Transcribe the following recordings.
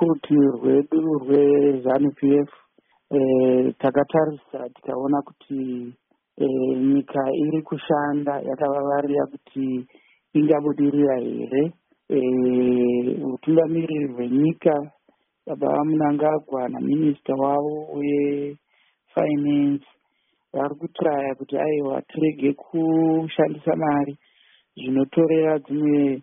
Kurutivi rwedu rweZANU-PF takatarisa tikaona kuti nyika iri kushanda yakavavarira kuti ingabudirira here. Utungamiriri hwenyika Baba Mnangagwa naminista wavo wefinance vari kutraya kuti aiwa tirege kushandisa mari zvinotorera dzimwe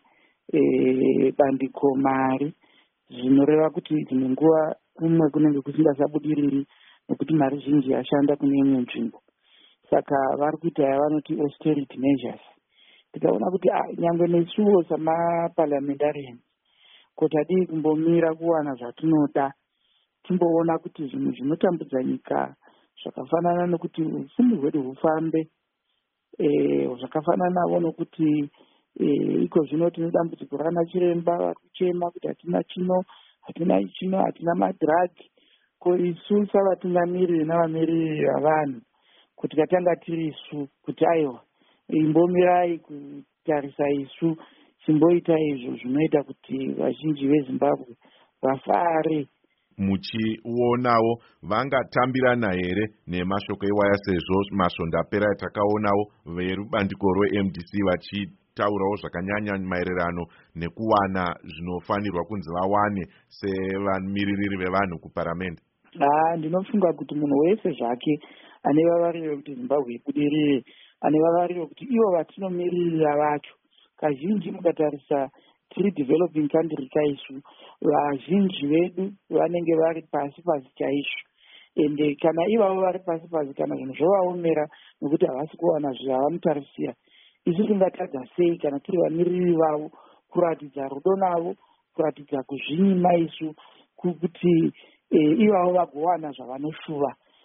bandiko mari, zvinoreva kuti dzimwe nguva kumwe kunenge kusingasabudiriri nekuti mari zhinji yashanda kune imwe nzvimbo. Saka vari kuita yavanoti austerity measures. Tikaona kuti nyangwe nesuwo samaparliamentarians kotadii kumbomira kuwana zvatinoda, timboona kuti zvinhu zvinotambudza nyika zvakafanana nokuti upfumi hwedu hufambe, zvakafananawo nokuti iko zvino tine dambudziko rana chiremba vari kuchema kuti hatina chino, hatina madhiragi. Ko isu savatungamiriri navamiriri vavanhu kuti katanga tiri isu kuti aiwa imbomirai kutarisa isu chimboita izvo zvinoita kuti vazhinji veZimbabwe vafare. Muchionawo vangatambirana here nemashoko ewaya, sezvo masvondo apera atakaonawo verubandiko rweMDC vachitaurawo zvakanyanya maererano nekuwana zvinofanirwa kunzi vawane sevamiririri vevanhu kuparamende? Ndinofunga kuti munhu wese zvake ane vavariro kuti Zimbabwe ibudirire, ane vavariro kuti ivo vatinomirira vacho. Kazhinji mukatarisa tiri developing country kaisu, vazhinji vedu vanenge vari pasi chaizvo, ende kana ivavo vari pasi kana zvinhu zvovaomera nokuti havasi kuwana zvavanotarisira, isu tingatadza sei kana tiri vamiriri vavo kuratidza rudo navo, kuratidza kuzvinyima isu kuti ivavo vagowana zvavanoshuva.